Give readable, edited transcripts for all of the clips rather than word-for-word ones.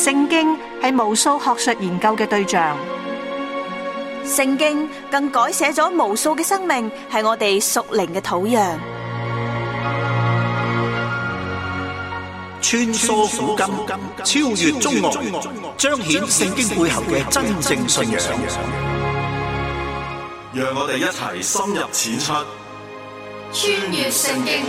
聖經係無數學術研究嘅對象， 聖經更改寫咗無數嘅生命，係我哋屬靈嘅土壤。 穿梭古今，超越中外，彰顯聖經背後嘅真正信仰。 讓我哋一齊深入淺出， 穿越聖經。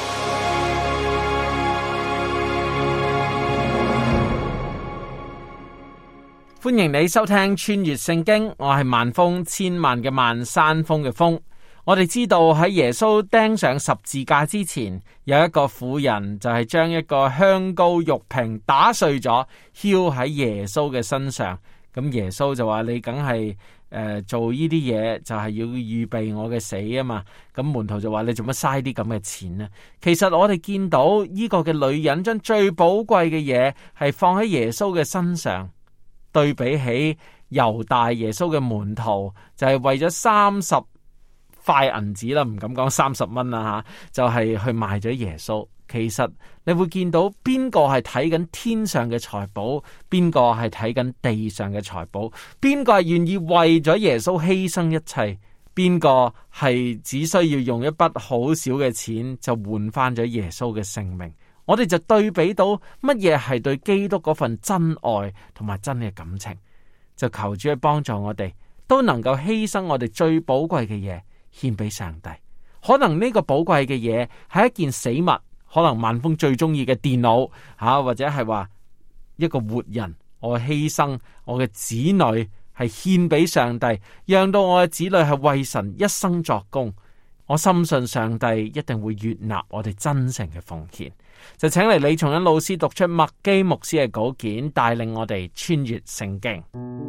歡迎你收聽穿越聖經，我係萬峰，千萬嘅萬，山峰嘅峰。我哋知道喺耶穌釘上十字架之前，有一個婦人就係將一個香膏玉瓶打碎咗，澆喺耶穌嘅身上。咁耶穌就話：你梗係做呢啲嘢，就係要預備我嘅死啊嘛。咁門徒就話：你做乜嘥啲咁嘅錢呢？其實我哋見到呢個嘅女人將最寶貴嘅嘢係放喺耶穌嘅身上。對比起猶大耶穌嘅門徒，就係為咗30塊銀子啦，唔敢講30蚊啦吓，就係去賣咗耶穌。其實你會見到邊個係睇緊天上嘅財寶，邊個係睇緊地上嘅財寶，邊個係願意為咗耶穌犧牲一切，邊個係只需要用一筆好少嘅錢就換翻咗耶穌嘅性命。我哋就對比到乜嘢係對基督嗰份真愛同埋真嘅感情，就求主去幫助我哋，都能夠犧牲我哋最寶貴嘅嘢獻俾上帝。可能呢個寶貴嘅嘢係一件死物，可能萬峰最中意嘅電腦或者係話一個活人，我犧牲我嘅子女係獻俾上帝，讓到我嘅子女係為神一生作工。我深信上帝一定會悅納我哋真誠嘅奉獻。就請嚟李松恩老師讀出麥基牧師嘅稿件，帶領我哋穿越聖經。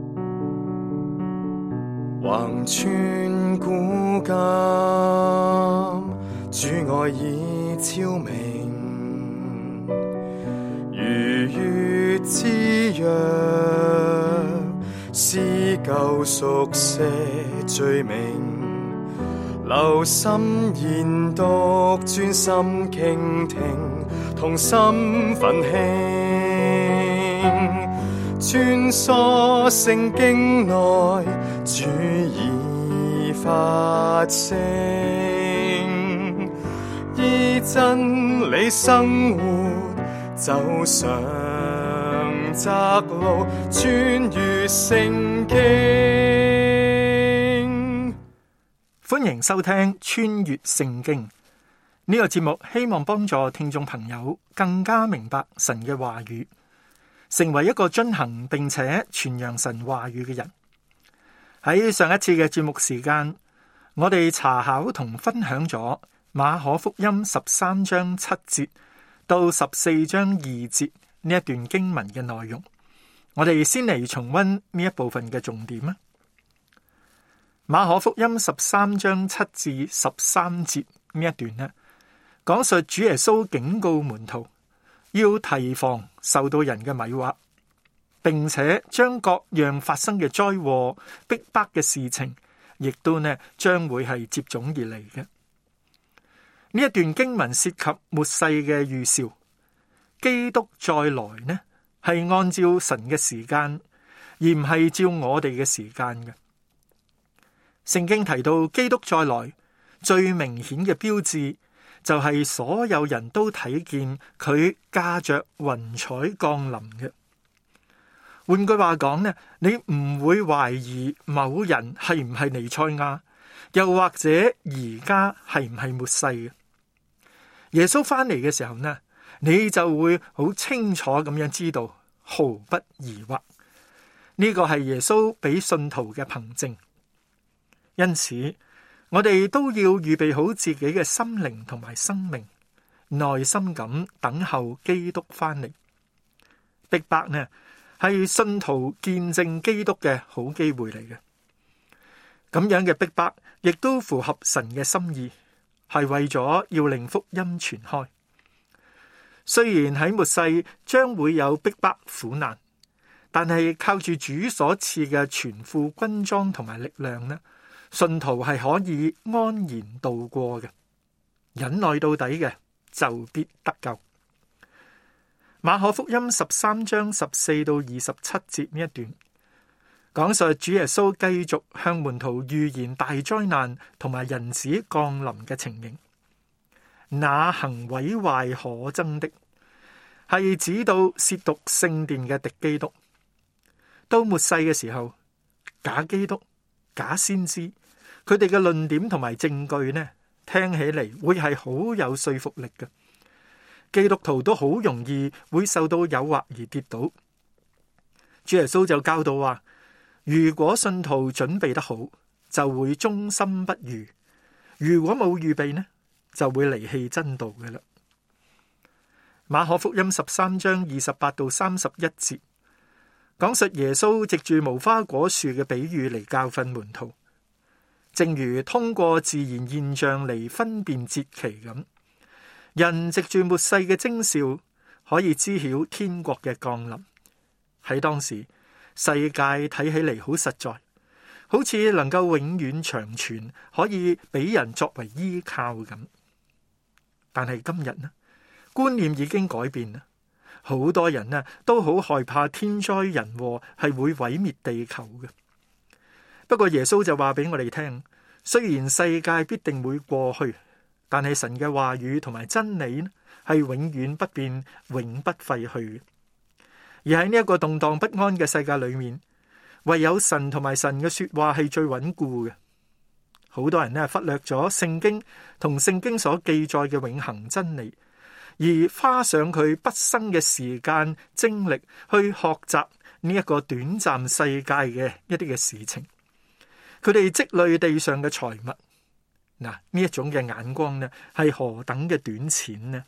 橫穿古今，主愛已昭明，如月之約，撕救贖些罪名。留心研讀，專心傾聽，同心奮興，穿梭聖經內，主已發聲，依真理生活，走上窄路，穿越聖經。 歡迎收聽穿越聖經呢個節目，希望幫助聽眾朋友更加明白神嘅話語，成為一個遵行並且傳揚神話語嘅人。喺上一次嘅節目時間，我哋查考同分享咗馬可福音13章7節到14章2節呢一段經文嘅內容。我哋先嚟重溫呢一部分嘅重點啊。馬可福音13章7至13節呢一段呢，講述主耶穌警告門徒要提防受到人嘅迷惑，並且將各樣發生嘅災禍、逼迫嘅事情，亦都呢將會係接踵而嚟嘅。呢一段經文涉及末世嘅預兆，基督再來呢係按照神嘅時間，而唔係照我哋嘅時間嘅。聖經提到基督再來最明顯嘅標誌，就係所有人都睇見佢駕着雲彩降臨嘅。換句話講呢，你唔會懷疑某人係唔係彌賽亞，又或者而家係唔係末世嘅。耶穌翻嚟嘅時候呢，你就會好清楚咁樣知道，毫不疑惑。呢個係耶穌俾信徒嘅憑證。因此，我哋都要預備好自己嘅心靈同埋生命，耐心咁等候基督翻嚟。逼迫呢，係信徒見證基督嘅好機會嚟嘅。咁樣嘅逼迫，亦都符合神嘅心意，係為咗要令福音傳開。雖然喺末世將會有逼迫苦難，但係靠住主所賜嘅全副軍裝同埋力量呢，信徒係可以安然度過嘅，忍耐到底嘅就必得救。 馬可福音13章14到27節呢一段，講述主耶穌繼續向門徒預言大災難同埋人子降臨嘅情形。那行毀壞可憎的，係指到褻瀆聖殿嘅敵基督。到末世嘅時候，假基督、假先知，佢哋嘅論點同埋證據呢，聽起嚟會係好有說服力嘅。基督徒都好容易會受到誘惑而跌倒。主耶穌就教導話，如果信徒準備得好，就會忠心不渝；如果冇預備呢，就會離棄真道嘅啦。馬可福音13章28到31節，講述耶穌藉住無花果樹嘅比喻嚟教訓門徒，正如通過自然現象嚟分辨節期咁。人藉住末世嘅徵兆，可以知曉天國嘅降臨。喺當時，世界睇起嚟好實在，好似能夠永遠長存，可以俾人作為依靠咁。但係今日呢，觀念已經改變啦，好多人呢都好害怕天災人禍係會毀滅地球嘅。不過耶穌就話俾我哋聽，雖然世界必定會過去，但係神嘅話語同埋真理呢，係永遠不變、永不廢去。而喺呢一個動盪不安嘅世界裏面，唯有神同埋神嘅說話係最穩固嘅。好多人呢忽略咗聖經同聖經所記載嘅永恆真理，而花上佢畢生嘅時間精力去學習呢一個短暫世界嘅一啲嘅事情。佢哋積累地上嘅財物。嗱，呢一種嘅眼光呢，係何等嘅短淺呢？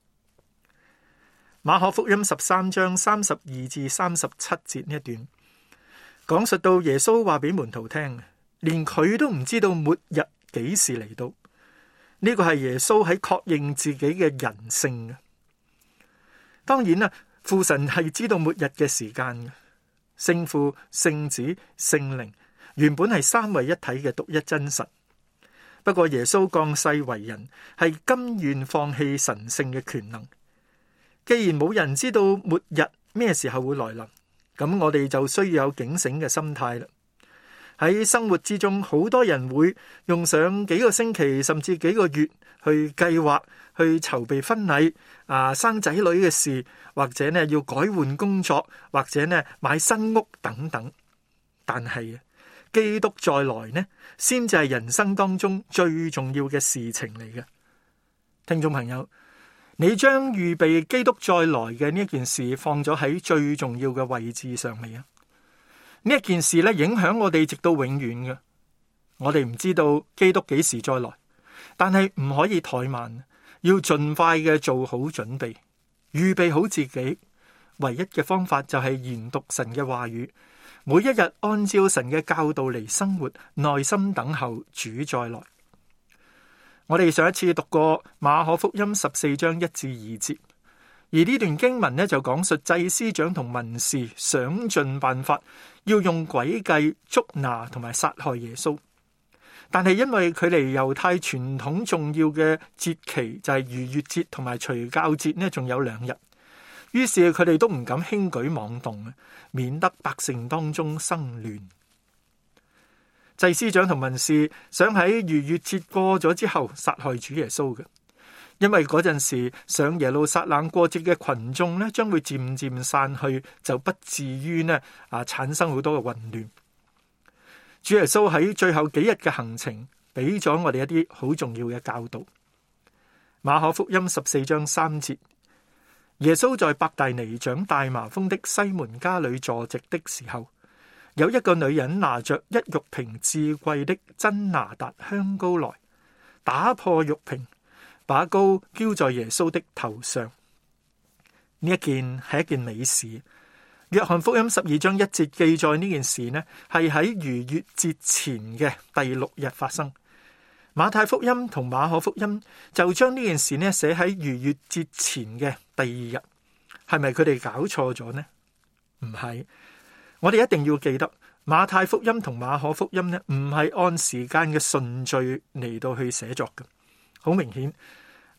馬可福音13章32至37節呢一段，講述到耶穌話俾門徒聽，連佢都唔知道末日幾時嚟到。呢個係耶穌喺確認自己嘅人性嘅。當然啦，父神係知道末日嘅時間嘅。聖父、聖子、聖靈原本係三位一體嘅獨一真神。不過耶穌降世為人，係甘願放棄神聖嘅權能。既然冇人知道末日咩時候會來臨，咁我哋就需要有警醒嘅心態啦。喺生活之中，好多人會用上幾個星期甚至幾個月去計劃、去籌備婚禮、生仔女嘅事，或者呢要改換工作，或者呢買新屋等等。但係基督再來呢，先至係人生當中最重要嘅事情嚟嘅。聽眾朋友，你將預備基督再來嘅呢件事放咗喺最重要嘅位置上未啊？呢一件事咧，影響我哋直到永遠嘅。我哋唔知道基督幾時再來，但係唔可以怠慢，要盡快嘅做好準備，預備好自己。唯一嘅方法就係研讀神嘅話語。每一日按照神嘅教導嚟生活，耐心等候主再來。我哋上一次讀過馬可福音14章1至2節，而呢段經文呢就講述祭司長同文士想盡辦法要用詭計捉拿同埋殺害耶穌，但係因為距離猶太傳統重要嘅節期就係逾越節同埋除酵節呢，仲有2日。於是佢哋都唔敢輕舉妄動，免得百姓當中生亂。祭司長同文士想喺逾越節過咗之後殺害主耶穌嘅，因為嗰陣時上耶路撒冷過節嘅群眾呢，將會漸漸散去，就不至於呢產生好多嘅混亂。主耶穌喺最後幾日嘅行程，俾咗我哋一啲好重要嘅教導。馬可福音14章3節。耶穌在伯大尼長大麻風的西門家裏坐席的時候，有一個女人拿着1玉瓶至貴的真拿達香膏來，打破玉瓶，把膏澆在耶穌的頭上。呢一件係一件美事。約翰福音12章1節記載呢件事呢，係喺逾越節前嘅第6日發生。馬太福音同馬可福音就將呢件事呢寫喺逾越節前嘅第2日，係咪佢哋搞錯咗呢？唔係，我哋一定要記得馬太福音同馬可福音呢，唔係按時間嘅順序嚟到去寫作嘅。好明顯，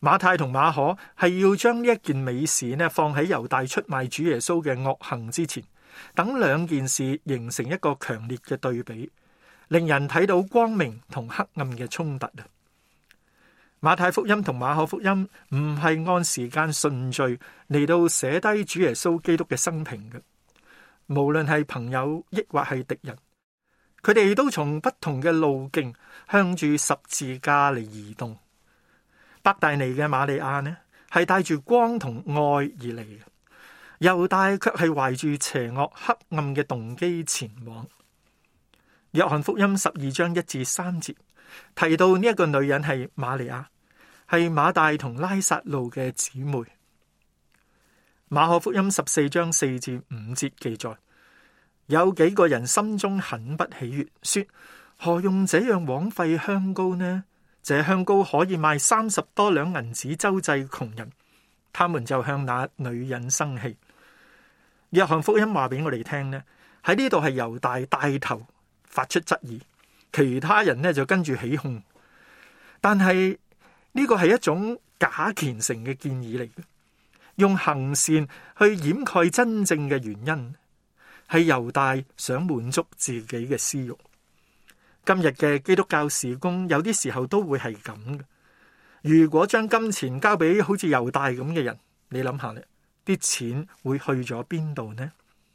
馬太同馬可係要將呢一件美事呢放喺猶大出賣主耶穌嘅惡行之前，等兩件事形成一個強烈嘅對比，令人睇到光明同黑暗嘅衝突啊！馬太福音同馬可福音唔係按時間順序嚟到寫低主耶穌基督嘅生平嘅，無論係朋友抑或係敵人，佢哋都從不同嘅路徑向住十字架嚟移動。伯大尼嘅瑪利亞呢，係帶住光同愛而嚟嘅，猶大卻係懷住邪惡黑暗嘅動機前往。約翰福音12章1至3節提到呢一個女人係瑪利亞，係馬大同拉撒路嘅姊妹。馬可福音14章4至5節記載，有幾個人心中很不喜悦，說：何用這樣枉費香膏呢？這香膏可以賣30多兩銀子周濟窮人。他們就向那女人生氣。約翰福音話俾我哋聽呢，喺呢度係猶大帶頭發出質疑，其他人呢就跟住起哄。但係呢個係一種假虔誠嘅建議嚟嘅，用行善去掩蓋真正嘅原因，係猶大想滿足自己嘅私欲。今日嘅基督教事工有啲時候都會係咁嘅。如果將金錢交俾好似猶大咁嘅人，你諗下咧，啲錢會去咗邊度呢？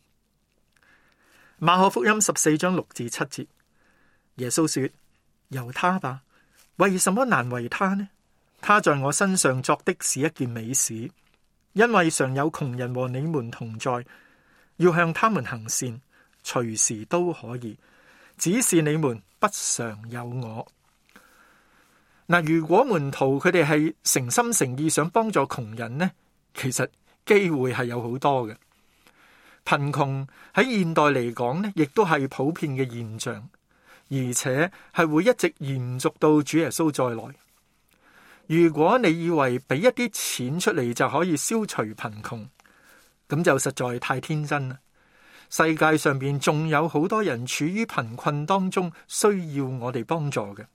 馬可福音14章6至7節，耶穌說：由他吧，為什麼難為他呢？他在我身上作的是一件美事，因為常有窮人和你們同在，要向他們行善，隨時都可以，只是你們不常有我。嗱，如果門徒佢哋係誠心誠意想幫助窮人呢，其實機會係有好多嘅。貧窮喺現代嚟講呢，亦都係普遍嘅現象，而且係會一直延續到主耶穌再來。如果你以為俾一啲錢出嚟就可以消除貧窮，咁就實在太天真啦。世界上邊仲有好多人處於貧困當中，需要我哋幫助嘅。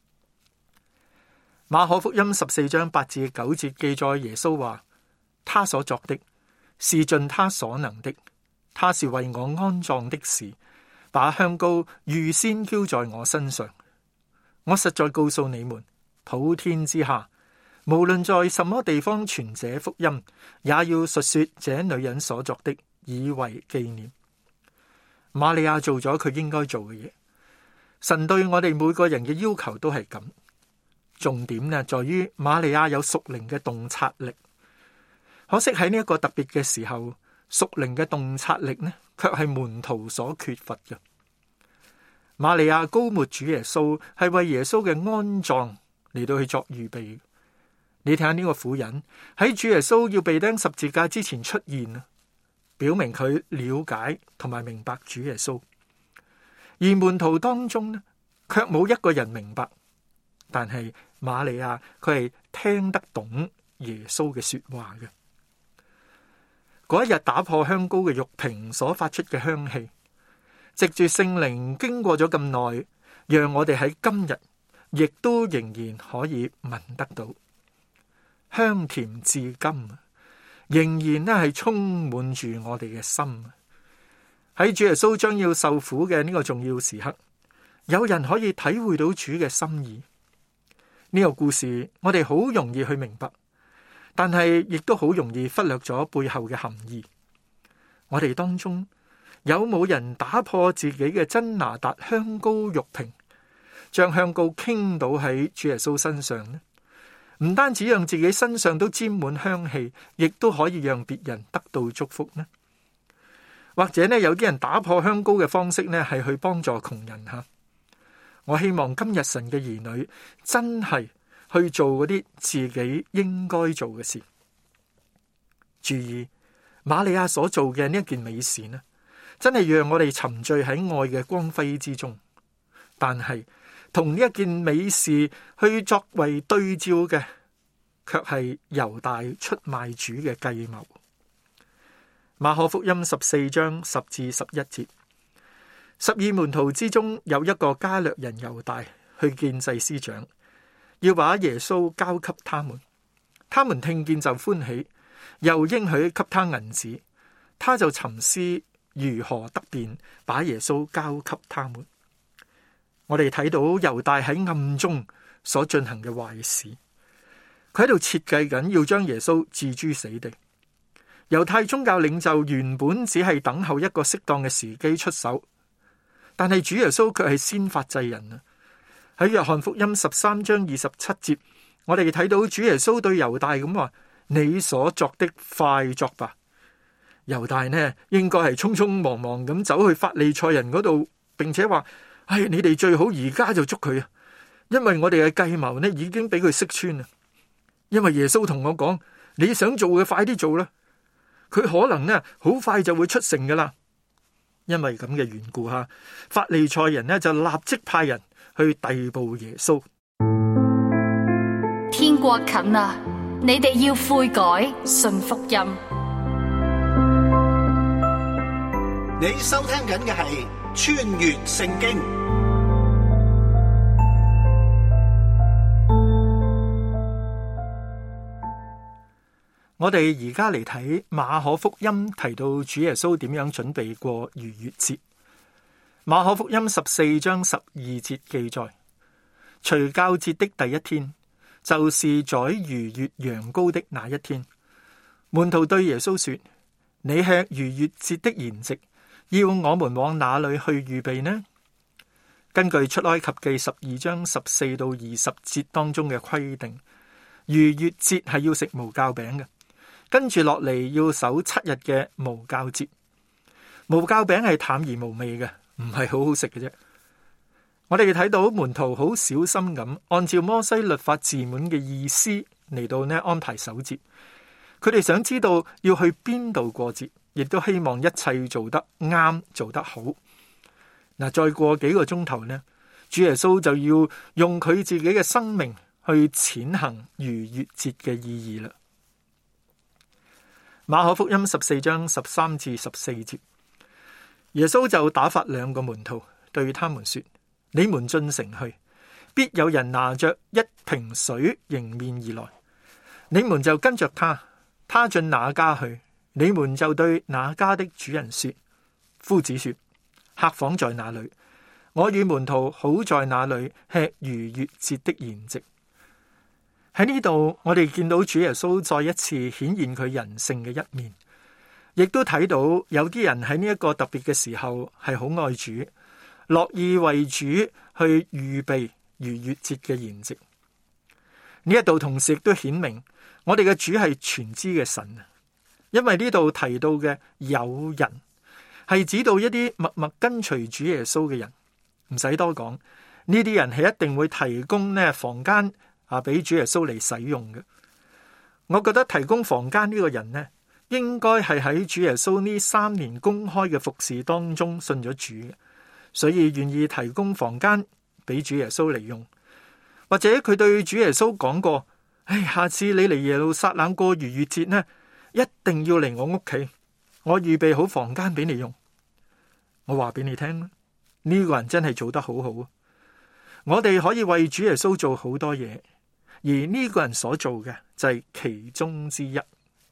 馬可福音14章8至9節記載，耶穌話：他所作的是盡他所能的，他是為我安葬的事，把香膏預先澆在我身上。我實在告訴你們，普天之下，無論在什麼地方傳這福音，也要述說這女人所作的，以為紀念。瑪利亞做咗佢應該做嘅嘢。神對我哋每個人嘅要求都係咁。重點呢，在於瑪利亞有屬靈嘅洞察力。可惜喺呢一個特別嘅時候，屬靈嘅洞察力呢，卻係門徒所缺乏嘅。瑪利亞膏抹主耶穌，係為耶穌嘅安葬嚟到去作預備。你睇下呢個婦人喺主耶穌要被釘十字架之前出現啊，表明佢了解同埋明白主耶穌。而門徒當中呢，卻冇一個人明白。但係瑪利亞佢係聽得懂耶穌嘅說話嘅。嗰一日打破香膏嘅玉瓶所發出嘅香氣，藉住聖靈經過咗咁耐，讓我哋喺今日亦都仍然可以聞得到，香甜至今，仍然咧係充滿住我哋嘅心。喺主耶穌將要受苦嘅呢個重要時刻，有人可以體會到主嘅心意。呢個故事我哋好容易去明白，但係亦都好容易忽略咗背後嘅含義。我哋當中有冇人打破自己嘅真拿達香膏玉瓶，將香膏傾倒喺主耶穌身上呢？唔單止讓自己身上都沾滿香氣，亦都可以讓別人得到祝福呢？或者呢，有啲人打破香膏嘅方式呢，係去幫助窮人吓。我希望今日神嘅兒女真係去做嗰啲自己應該做嘅事。注意瑪利亞所做嘅呢一件美事呢，真係讓我哋沉醉喺愛嘅光輝之中。但係同呢一件美事去作為對照嘅，卻係猶大出賣主嘅計謀。馬可福音14章10至11節。12門徒之中有一個加略人猶大去見祭司長，要把耶穌交給他們。 他們聽見就歡喜，又應許給他銀子，他就沉思如何得便把耶穌交給他們。我哋睇到猶大喺暗中所進行嘅壞事，佢喺度設計緊要將耶穌置諸死地。猶太宗教領袖原本只係等候一個適當嘅時機出手，但係主耶穌卻係先發制人啊！喺約翰福音13章27節，我哋睇到主耶穌對猶大咁話：你所作的快作吧。猶大呢，應該係匆匆忙忙咁走去法利賽人嗰度，並且話：你哋最好而家就捉佢啊！因為我哋嘅計謀呢已經俾佢識穿啦。因為耶穌同我講：你想做嘅快啲做啦，佢可能呢好快就會出城噶啦。因為咁嘅緣故吓，法利賽人呢就立即派人去逮捕耶穌。 天國近啦，你哋要悔改，信福音。 你收聽緊嘅係穿越聖經。 我哋而家嚟睇馬可福音，提到主耶穌點樣準備過逾越節。馬可福音14章12節記載，除酵節的第一天，就是宰逾越羊羔的那一天，門徒對耶穌說：你吃逾越節的筵席，要我們往哪裏去預備呢？根據出埃及記12章14到20節當中嘅規定，逾越節係要食無酵餅嘅。跟住落嚟要守7日嘅無酵節。無酵餅係淡而無味嘅，唔係好好食嘅啫。我哋睇到門徒好小心咁按照摩西律法自滿嘅意思嚟到呢安排守節。佢哋想知道要去邊度過節，亦都希望一切做得啱，做得好。嗱，再過幾個鐘頭呢，主耶穌就要用佢自己嘅生命去踐行逾越節嘅意義啦。馬可福音14章13至14節，耶穌就打發2個門徒，對他們說：你們進城去，必有人拿着一瓶水迎面而來，你們就跟着他。他進哪家去，你們就對那家的主人說：夫子說，客房在哪裏？我與門徒好在那裏吃逾越節的筵席。喺呢度，我哋見到主耶穌再一次顯現佢人性嘅一面，亦都睇到有啲人喺呢一個特別嘅時候係好愛主，樂意為主去預備逾越節嘅筵席。呢一度同時亦都顯明我哋嘅主係全知嘅神，因為呢度提到嘅有人係指到一啲默默跟隨主耶穌嘅人，唔使多講，呢啲人係一定會提供呢房間俾主耶穌嚟使用嘅。我覺得提供房間呢個人呢，應該係喺主耶穌呢3年公開嘅服侍當中信咗主嘅，所以願意提供房間俾主耶穌嚟用。或者佢對主耶穌講過：下次你嚟耶路撒冷過逾越節呢，一定要嚟我屋企，我預備好房間俾你用。我話俾你聽，呢個人真係做得好好。我哋可以為主耶穌做好多嘢，而呢個人所做嘅就係其中之一。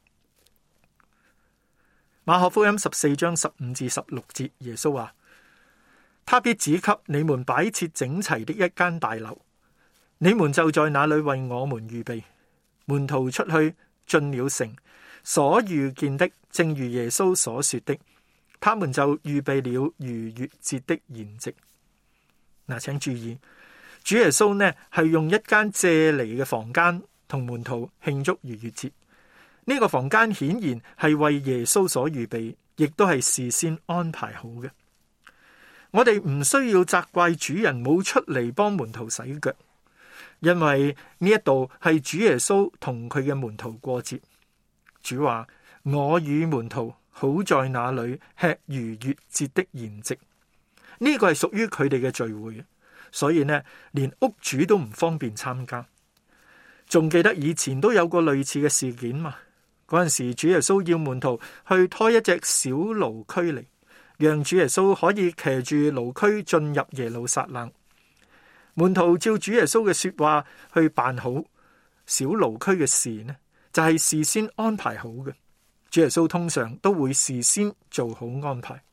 馬可福音14章15至16節，耶穌話：他必指給你們擺設整齊的一間大樓，你們就在那裏為我們預備。門徒出去進了城，所遇見的正如耶穌所說的，他們就預備了逾越節的筵席。嗱，請注意，主耶穌呢係用一間借嚟嘅房間同門徒慶祝逾越節。呢個房間顯然係為耶穌所預備，亦都係事先安排好嘅。我哋唔需要責怪主人冇出嚟幫門徒洗腳，因為呢一度係主耶穌同佢嘅門徒過節。主話：我與門徒好在那裏吃逾越節的筵席。呢個係屬於佢哋嘅聚會，所以呢，連屋主都唔方便參加。仲記得以前都有過類似嘅事件嘛？嗰陣時主耶穌要門徒去拖一隻小驢駒嚟，讓主耶穌可以騎住驢駒進入耶路撒冷。門徒照主耶穌嘅說話去辦好小驢駒嘅事呢， 就係事先安排好嘅。主耶穌通常都會事先做好安排。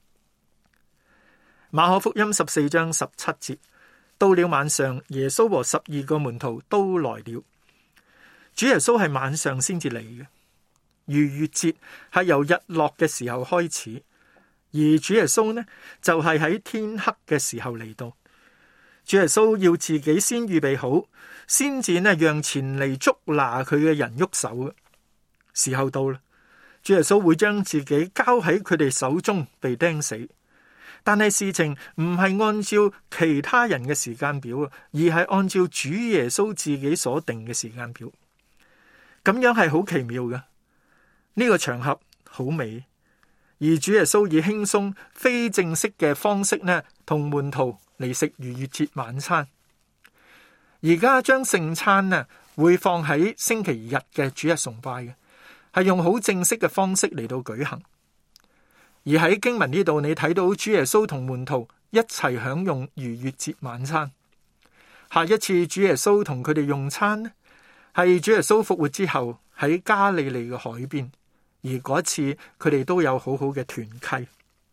馬可福音14章17節，到了晚上，耶穌和12個門徒都來了。主耶穌係晚上先至嚟嘅。逾越節係由日落嘅時候開始，而主耶穌呢就係喺天黑嘅時候嚟到。主耶穌要自己先預備好，先至呢讓前嚟捉拿佢嘅人喐手嘅時候到啦。主耶穌會將自己交喺佢哋手中被釘死，但係事情唔係按照其他人嘅時間表啊，而係按照主耶穌自己所定嘅時間表。咁樣係好奇妙嘅。呢個場合好美，而主耶穌以輕鬆非正式嘅方式呢，同門徒嚟食逾越節晚餐。而家將聖餐呢會放喺星期日嘅主日崇拜嘅，係用好正式嘅方式嚟到舉行。而喺經文呢度，你睇到主耶穌同門徒一齊享用逾越節晚餐。下一次主耶穌同佢哋用餐呢，係主耶穌復活之後喺加利利嘅海邊。而嗰一次佢哋都有好好嘅團契。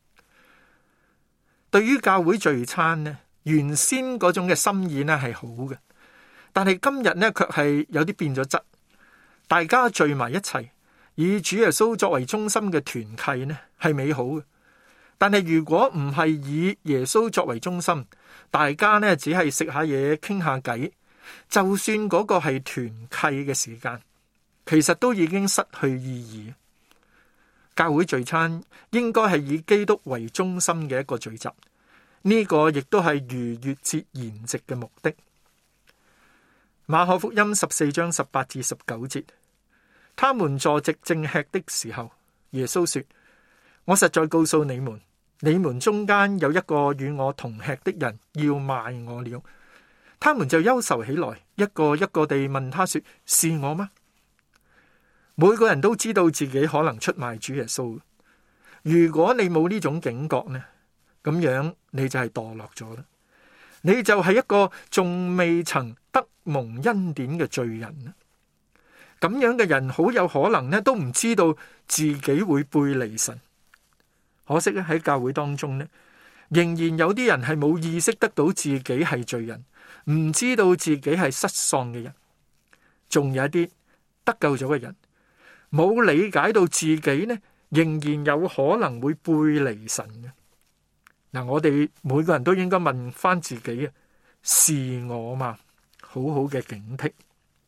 對於教會聚餐呢，原先嗰種嘅心意呢係好嘅，但係今日呢卻係有啲變咗質。大家聚埋一齊，以主耶穌作為中心嘅團契呢係美好嘅，但係如果唔係以耶穌作為中心，大家呢只係食下嘢傾下偈，就算嗰個係團契嘅時間，其實都已經失去意義。教會聚餐應該係以基督為中心嘅一個聚集，呢個亦都係逾越節筵席嘅目的。馬可福音14章18至19節，他們坐席正吃的時候，耶穌說：我實在告訴你們，你們中間有一個與我同吃的人要賣我了。他們就憂愁起來，一個一個地問他說：是我嗎？每個人都知道自己可能出賣主耶穌。如果你冇呢種警覺呢，咁樣你就係墮落咗啦。你就係一個仲未曾得蒙恩典嘅罪人。咁樣嘅人好有可能呢都唔知道自己會背離神。可惜咧，喺教會當中呢，仍然有啲人係冇意識得到自己係罪人，唔知道自己係失喪嘅人。仲有一啲得救咗嘅人，冇理解到自己呢，仍然有可能會背離神嘅。嗱，我哋每個人都應該問翻自己啊，是我嘛？好好嘅警惕。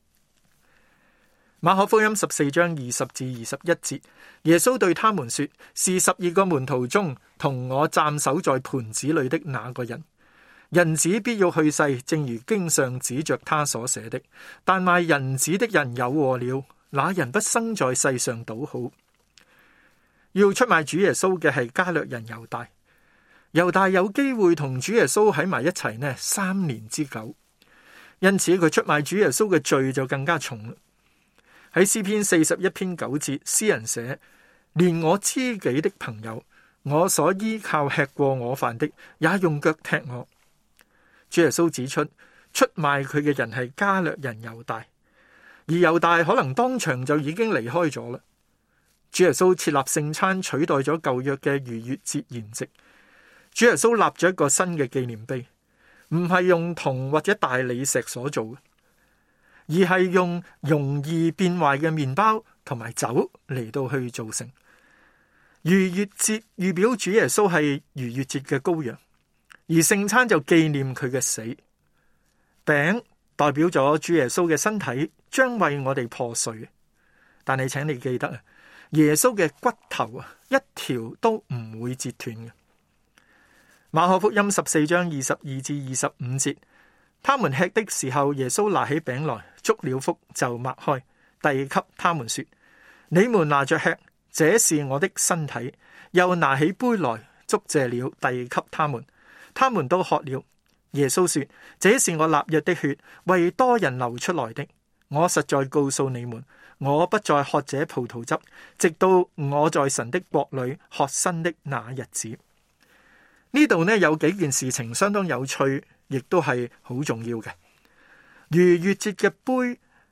馬可福音14章20至21節，耶穌對他們說：是12個門徒中同我暫守在盤子裏的那個人。人子必要去世，正如經上指着他所寫的。但賣人子的人有禍了，那人不生在世上倒好。要出賣主耶穌嘅係加略人猶大。猶大有機會同主耶穌喺埋一齊呢3年之久，因此佢出賣主耶穌嘅罪就更加重。喺詩篇41篇9節，詩人寫：連我知己的朋友，我所依靠吃過我飯的，也用腳踢我。主耶穌指出，出賣佢嘅人係加略人猶大，而猶大可能當場就已經離開咗啦。主耶穌設立聖餐，取代咗舊約嘅逾越節筵席。主耶穌立咗一個新嘅紀念碑，唔係用銅或者大理石所做嘅，而係用容易變壞嘅麵包同埋酒嚟到去造成。逾越節預表主耶穌係逾越節嘅羔羊，而聖餐就紀念佢嘅死。餅代表咗主耶穌嘅身體將為我哋破碎，但係請你記得啊，耶穌嘅骨頭啊，一條都唔會折斷嘅。馬可福音14章22至25節，他們吃的時候，耶穌拿起餅來，祝了福，就擘開，遞給他們說：你們拿着吃，這是我的身體。又拿起杯來，祝謝了，遞給他們，他們都喝了。耶穌說：這是我立約的血，為多人流出來的。我實在告訴你們，我不再喝這葡萄汁，直到我在神的國裏喝新的那日子。呢度呢有幾件事情相當有趣，亦都係好重要嘅。逾越節嘅杯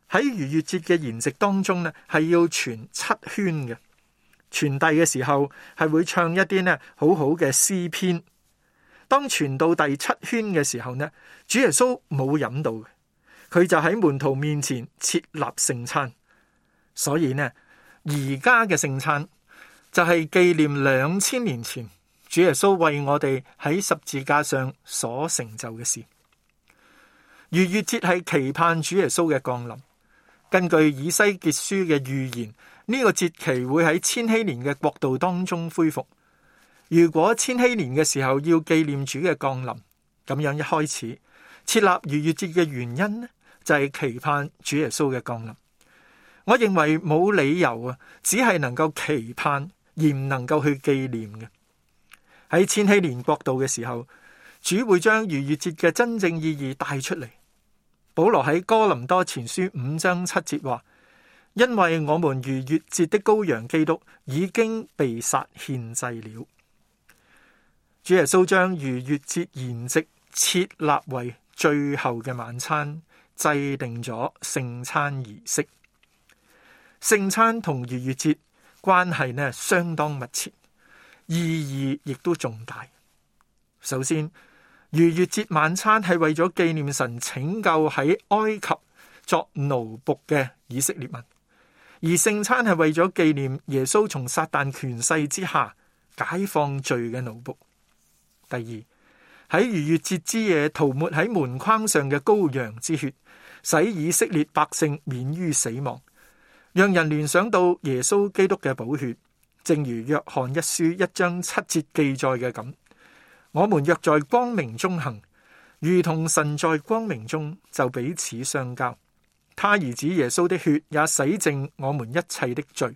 喺逾越節嘅筵席當中呢，係要傳7圈嘅。傳遞嘅時候係會唱一啲呢好好嘅詩篇。當傳到第7圈嘅時候呢，主耶穌冇飲到嘅，佢就喺門徒面前設立聖餐。所以呢，而家嘅聖餐就係紀念2000年前主耶穌為我哋喺十字架上所成就嘅事。逾越節係期盼主耶穌嘅降臨。根據以西結書嘅預言，呢個節期會喺千禧年嘅國度當中恢復。如果千禧年嘅時候要紀念主嘅降臨，咁樣一開始設立逾越節嘅原因呢，就係期盼主耶穌嘅降臨。我認為冇理由啊，只係能夠期盼而唔能夠去紀念嘅。喺千禧年國度嘅時候，主會將逾越節嘅真正意義帶出嚟。保羅喺哥林多前書5章7節話：因為我們逾越節的羔羊基督已經被殺獻祭了。主耶穌將逾越節筵席設立為最後嘅晚餐，制定咗聖餐儀式。聖餐同逾越節關係呢相當密切，意義亦都重大。首先，逾越節晚餐係為咗紀念神拯救喺埃及作奴僕嘅以色列民，而聖餐係為咗紀念耶穌從撒旦權勢之下解放罪嘅奴僕。第二，喺逾越節之夜塗抹喺門框上嘅羔羊之血，使以色列百姓免於死亡，讓人聯想到耶穌基督嘅寶血，正如約翰一書1章7節記載嘅咁。我們若在光明中行，如同神在光明中，就彼此相交。他兒子耶穌的血也洗淨我們一切的罪。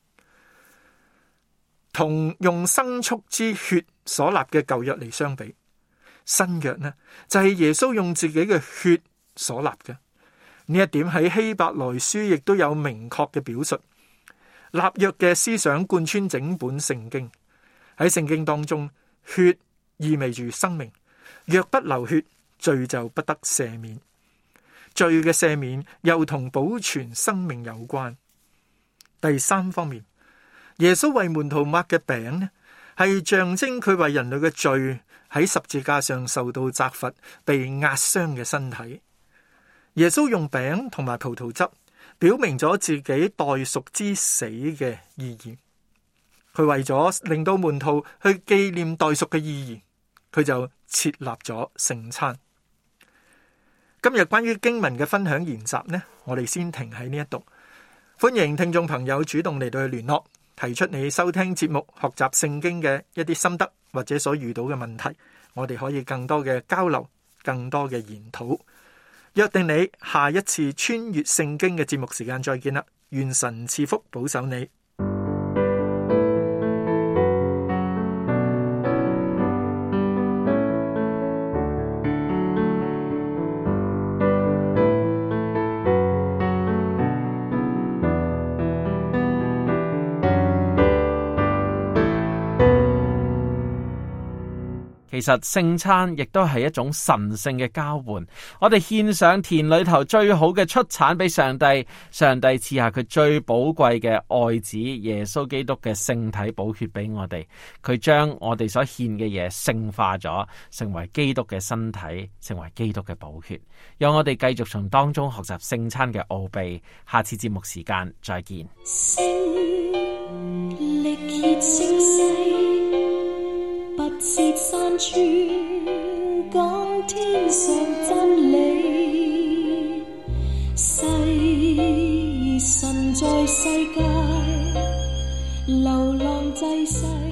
同用牲畜之血所立嘅舊約嚟相比，新約呢就係耶穌用自己嘅血所立嘅。呢一點喺希伯來書亦都有明確嘅表述。立約嘅思想貫穿整本聖經。喺聖經當中，血意味住生命，若不流血，罪就不得赦免。罪嘅赦免又同保存生命有關。第三方面，耶穌為門徒擘嘅餅呢，係象徵佢為人類嘅罪喺十字架上受到責罰、被壓傷嘅身體。耶穌用餅同埋葡萄汁，表明咗自己代贖之死嘅意義。佢為咗令到門徒去紀念代贖嘅意義，佢就設立咗聖餐。今日關於經文嘅分享研習呢，我哋先停喺呢一度。歡迎聽眾朋友主動嚟到去聯絡，提出你收聽節目、學習聖經嘅一啲心得或者所遇到嘅問題，我哋可以更多嘅交流，更多嘅研討。約定你下一次穿越聖經嘅節目時間再見啦！願神賜福保守你。 其實聖餐亦都係一種神聖嘅交換，我哋獻上田裏頭最好嘅出產俾上帝，上帝賜下佢最寶貴嘅愛子耶穌基督嘅聖體寶血俾我哋，佢將我哋所獻嘅嘢聖化咗，成為基督嘅身體，成為基督嘅寶血，讓我哋繼續從當中學習聖餐嘅奧秘。下次節目時間再見。 是山川講天上真理，世神在世界流浪濟世。